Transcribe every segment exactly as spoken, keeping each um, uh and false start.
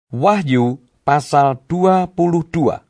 Wahyu pasal dua puluh dua.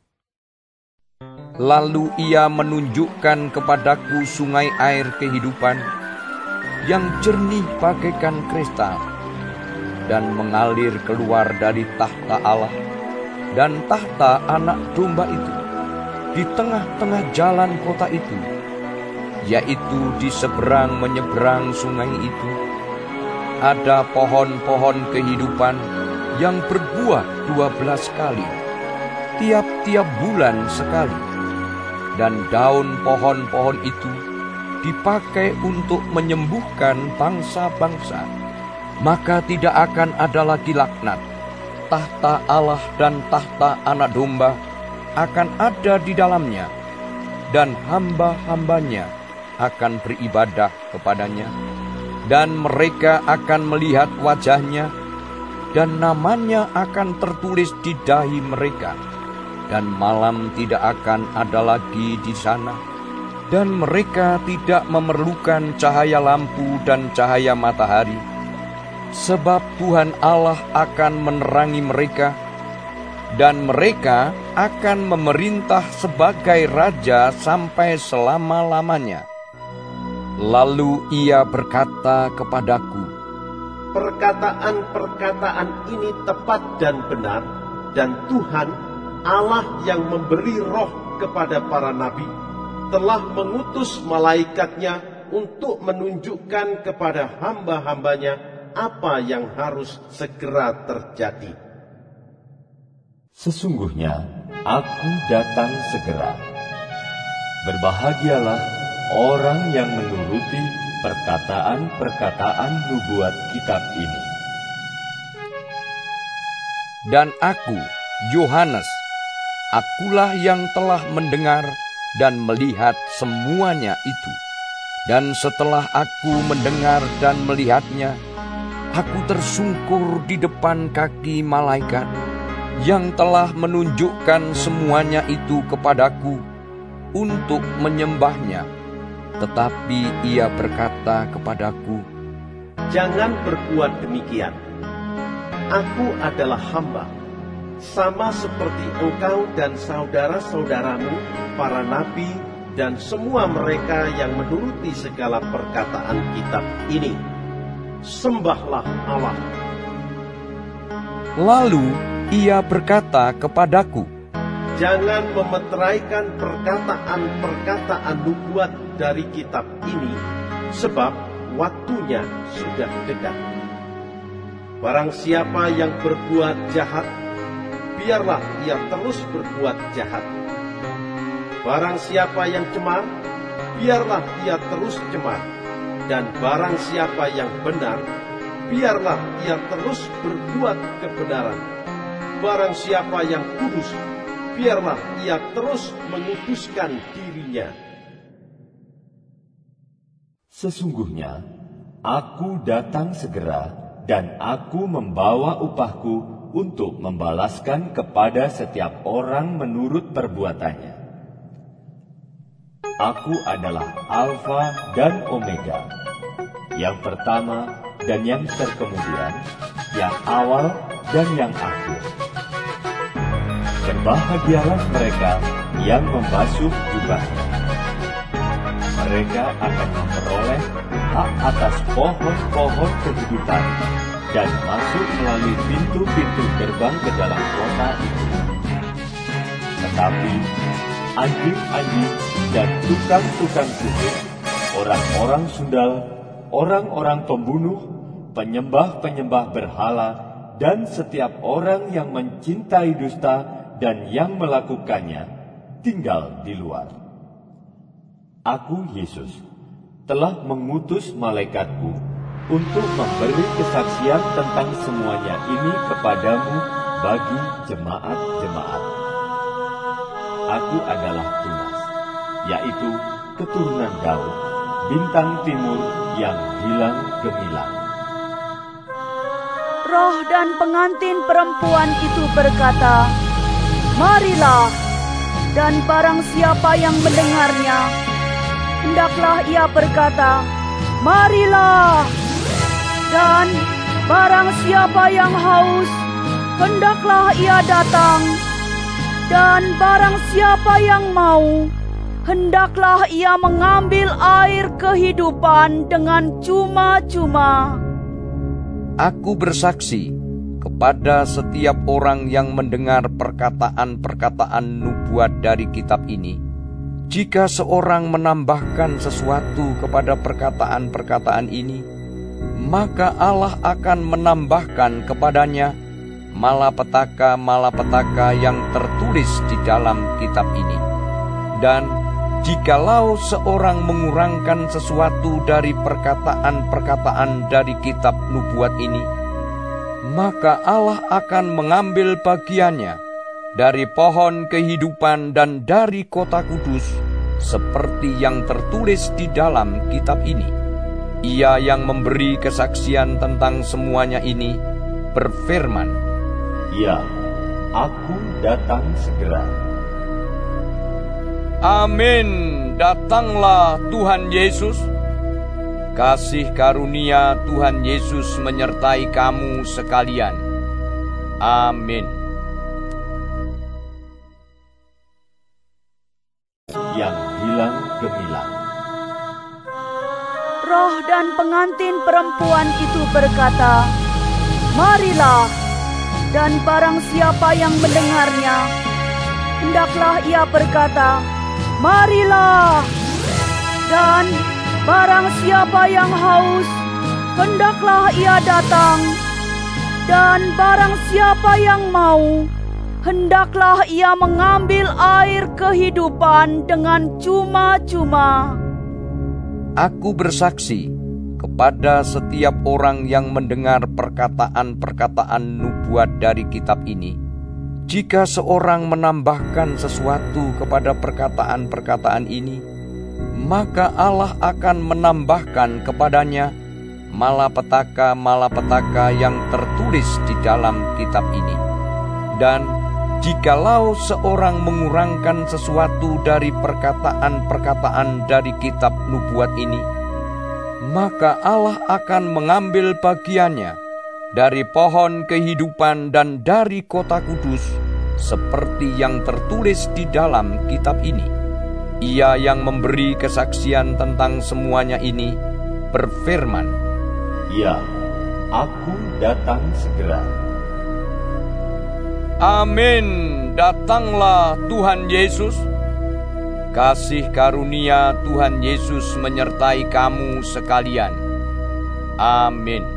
Lalu ia menunjukkan kepadaku sungai air kehidupan yang jernih bagaikan kristal dan mengalir keluar dari tahta Allah dan tahta Anak Domba itu di tengah-tengah jalan kota itu, yaitu di seberang menyeberang sungai itu ada pohon-pohon kehidupan yang berbuah dua belas kali, tiap-tiap bulan sekali, dan daun pohon-pohon itu dipakai untuk menyembuhkan bangsa-bangsa. Maka tidak akan ada lagi laknat. Tahta Allah dan tahta Anak Domba akan ada di dalamnya, dan hamba-hambanya akan beribadah kepadanya, dan mereka akan melihat wajahnya, dan namanya akan tertulis di dahi mereka, dan malam tidak akan ada lagi di sana, dan mereka tidak memerlukan cahaya lampu dan cahaya matahari, sebab Tuhan Allah akan menerangi mereka, dan mereka akan memerintah sebagai raja sampai selama-lamanya. Lalu ia berkata kepadaku, perkataan-perkataan ini tepat dan benar, dan Tuhan Allah yang memberi roh kepada para nabi telah mengutus malaikatnya untuk menunjukkan kepada hamba-hambanya apa yang harus segera terjadi. Sesungguhnya aku datang segera. Berbahagialah orang yang menuruti perkataan-perkataan nubuat kitab ini. Dan aku, Yohanes, akulah yang telah mendengar dan melihat semuanya itu. Dan setelah aku mendengar dan melihatnya, aku tersungkur di depan kaki malaikat yang telah menunjukkan semuanya itu kepadaku untuk menyembahnya. Tetapi ia berkata kepadaku, jangan berbuat demikian. Aku adalah hamba, sama seperti engkau dan saudara-saudaramu, para nabi, dan semua mereka yang menuruti segala perkataan kitab ini. Sembahlah Allah. Lalu ia berkata kepadaku, jangan memeteraikan perkataan-perkataan nubuat dari kitab ini, sebab waktunya sudah dekat. Barang siapa yang berbuat jahat, biarlah ia terus berbuat jahat. Barang siapa yang cemar, biarlah ia terus cemar. Dan barang siapa yang benar, biarlah ia terus berbuat kebenaran. Barang siapa yang kudus, biarlah ia terus menguduskan dirinya. Sesungguhnya aku datang segera, dan aku membawa upahku untuk membalaskan kepada setiap orang menurut perbuatannya. Aku adalah Alfa dan Omega, yang pertama dan yang terkemudian, yang awal dan yang akhir. Berbahagialah mereka yang membasuh jubahnya. Mereka akan memperoleh hak atas pohon-pohon kehidupan dan masuk melalui pintu-pintu gerbang ke dalam kota itu. Tetapi anjing-anjing dan tukang-tukang sihir, orang-orang sundal, orang-orang pembunuh, penyembah-penyembah berhala, dan setiap orang yang mencintai dusta dan yang melakukannya tinggal di luar. Aku, Yesus, telah mengutus malaikatku untuk memberi kesaksian tentang semuanya ini kepadamu bagi jemaat-jemaat. Aku adalah Tunas, yaitu keturunan Daud, bintang timur yang hilang gemilang. Roh dan pengantin perempuan itu berkata, marilah, dan barang siapa yang mendengarnya, hendaklah ia berkata, marilah. Dan barang siapa yang haus, hendaklah ia datang, dan barang siapa yang mau, hendaklah ia mengambil air kehidupan dengan cuma-cuma. Aku bersaksi kepada setiap orang yang mendengar perkataan-perkataan nubuat dari kitab ini, jika seorang menambahkan sesuatu kepada perkataan-perkataan ini, maka Allah akan menambahkan kepadanya malapetaka-malapetaka yang tertulis di dalam kitab ini. Dan jikalau seorang mengurangkan sesuatu dari perkataan-perkataan dari kitab nubuat ini, maka Allah akan mengambil bagiannya dari pohon kehidupan dan dari kota kudus, seperti yang tertulis di dalam kitab ini. Ia yang memberi kesaksian tentang semuanya ini berfirman, "Ya, aku datang segera." Amin. Datanglah Tuhan Yesus. Kasih karunia Tuhan Yesus menyertai kamu sekalian. Amin. Yang hilang gemilang. Roh dan pengantin perempuan itu berkata, "Marilah." Dan barang siapa yang mendengarnya, hendaklah ia berkata, "Marilah." Dan barang siapa yang haus, hendaklah ia datang. Dan barang siapa yang mau, hendaklah ia mengambil air kehidupan dengan cuma-cuma. Aku bersaksi kepada setiap orang yang mendengar perkataan-perkataan nubuat dari kitab ini, jika seorang menambahkan sesuatu kepada perkataan-perkataan ini, maka Allah akan menambahkan kepadanya malapetaka-malapetaka yang tertulis di dalam kitab ini. Dan jikalau seorang mengurangkan sesuatu dari perkataan-perkataan dari kitab nubuat ini, maka Allah akan mengambil bagiannya dari pohon kehidupan dan dari kota kudus, seperti yang tertulis di dalam kitab ini. Ia yang memberi kesaksian tentang semuanya ini berfirman, "Ya, aku datang segera." Amin. Datanglah Tuhan Yesus. Kasih karunia Tuhan Yesus menyertai kamu sekalian. Amin.